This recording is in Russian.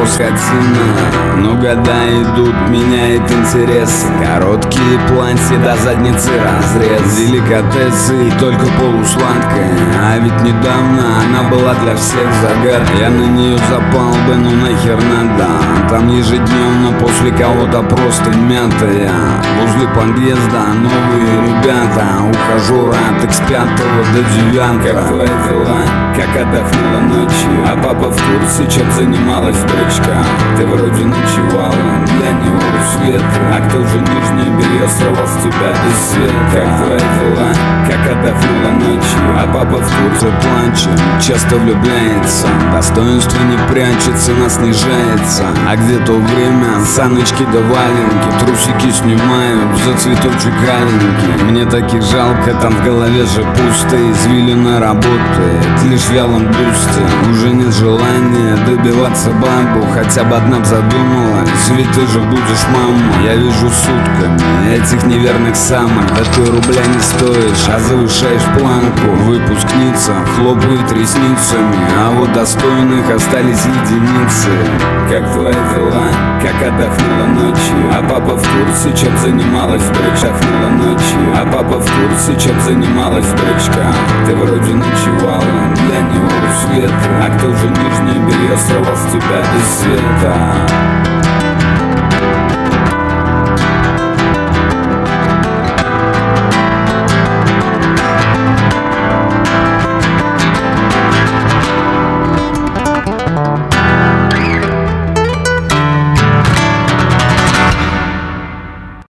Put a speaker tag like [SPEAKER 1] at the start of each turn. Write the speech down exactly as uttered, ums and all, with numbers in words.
[SPEAKER 1] скотина, но года идут, меняет интерес. Короткие платья до задницы разрез, деликатесы и только полусладкая. А ведь недавно она была для всех загадкой. Я на нее запал бы, ну нахер надо. Там ежедневно после кого-то просто мятая. Возле подъезда новые ребята, ухожу от икс пять до девятого.
[SPEAKER 2] Как твои дела? Как отдохнула ночью? А папа в курсе, чем занималась дочка? Ты вроде ночевала для него у света. А кто же нижнее белье сорвал с тебя без света? Как твои дела? Как отдохнула ночью? А папа в курсе,
[SPEAKER 1] плачем, часто влюбляется. Достоинство не прячется, нас снижается. А где то время? Саночки да валенки, трусики снимают за цветочек аленький. Мне таких жалко, там в голове же пусто. Извилина работает лишь в вялом бюсте. Уже нет желания добиваться бабу, хотя бы одна б задумалась, ведь ты же будешь мама. Я вижу сутками этих неверных самок. Да ты рубля не стоишь, а завышаешь планку. Выпускница хлопает ресницами, а вот достойных остались единицы.
[SPEAKER 2] Как твои дела? Как отдохнула ночью? А папа в курсе, чем занималась дочка? Отдохнула ночью. А папа в курсе, чем занималась дочка? Ты вроде ночевала для него у света. А кто же нижнее белье сорвал с тебя без света?